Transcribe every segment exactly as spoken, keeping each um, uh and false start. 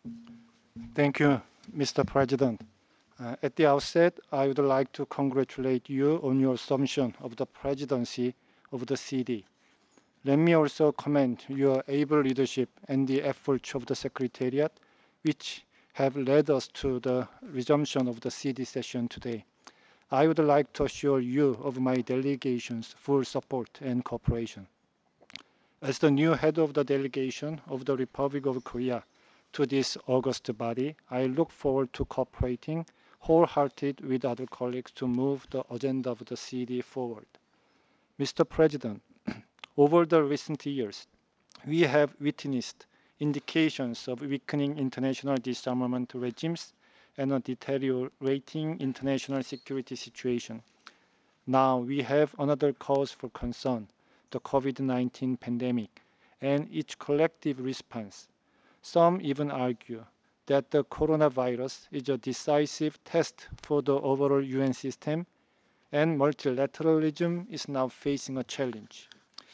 Thank you, Mister President. Uh, at the outset, I would like to congratulate you on your assumption of the presidency of the C D. Let me also commend your able leadership and the efforts of the Secretariat, which have led us to the resumption of the C D session today. I would like to assure you of my delegation's full support and cooperation. As the new head of the delegation of the Republic of Korea to this august body, I look forward to cooperating wholehearted with other colleagues to move the agenda of the C D forward. Mister President, over the recent years, we have witnessed indications of weakening international disarmament regimes and a deteriorating international security situation. Now we have another cause for concern, the COVID nineteen pandemic and its collective response. Some even argue that the coronavirus is a decisive test for the overall U N system and multilateralism is now facing a challenge.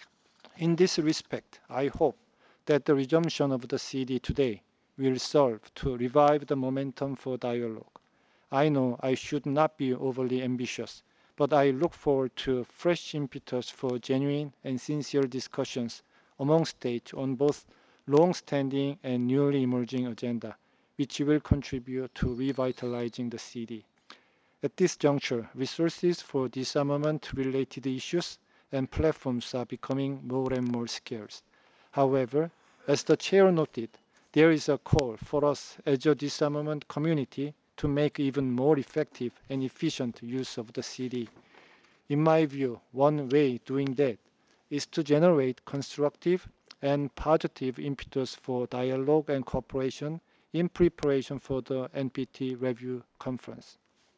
In this respect, I hope that the resumption of the C D today will serve to revive the momentum for dialogue. I know I should not be overly ambitious, but I look forward to fresh impetus for genuine and sincere discussions among states on both long-standing and newly emerging agenda, which will contribute to revitalizing the C D. At this juncture, resources for disarmament-related issues and platforms are becoming more and more scarce. However, as the chair noted, there is a call for us as a disarmament community to make even more effective and efficient use of the C D. In my view, one way doing that is to generate constructive and positive impetus for dialogue and cooperation in preparation for the N P T review conference.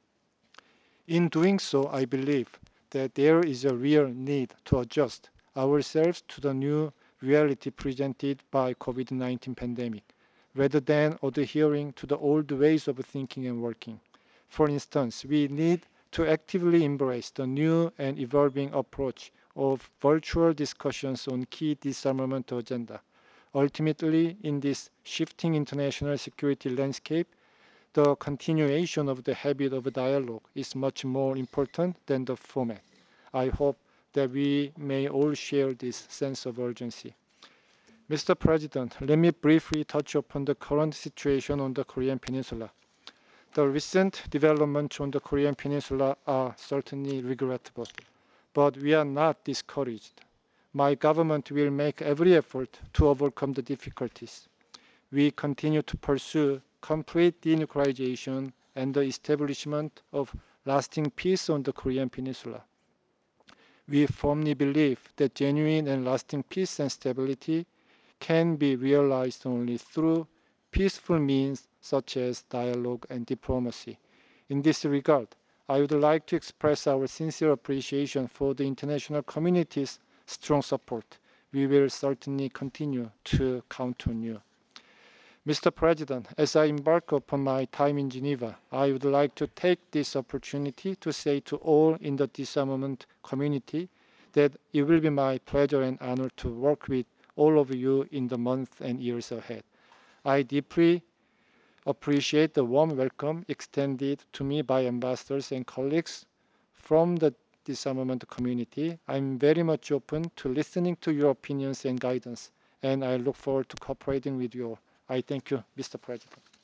In doing so, I believe that there is a real need to adjust ourselves to the new reality presented by COVID nineteen pandemic, rather than adhering to the old ways of thinking and working. For instance, we need to actively embrace the new and evolving approach of virtual discussions on key disarmament agenda. Ultimately, in this shifting international security landscape, the continuation of the habit of dialogue is much more important than the format. I hope that we may all share this sense of urgency. Mister President, let me briefly touch upon the current situation on the Korean Peninsula. The recent developments on the Korean Peninsula are certainly regrettable, but we are not discouraged. My government will make every effort to overcome the difficulties. We continue to pursue complete denuclearization and the establishment of lasting peace on the Korean Peninsula. We firmly believe that genuine and lasting peace and stability can be realized only through peaceful means such as dialogue and diplomacy. In this regard, I would like to express our sincere appreciation for the international community's strong support. We will certainly continue to count on you. Mister President, as I embark upon my time in Geneva, I would like to take this opportunity to say to all in the disarmament community that it will be my pleasure and honor to work with all of you in the months and years ahead. I deeply appreciate the warm welcome extended to me by ambassadors and colleagues from the disarmament community. I'm very much open to listening to your opinions and guidance, and I look forward to cooperating with you all. I thank you, Mister President.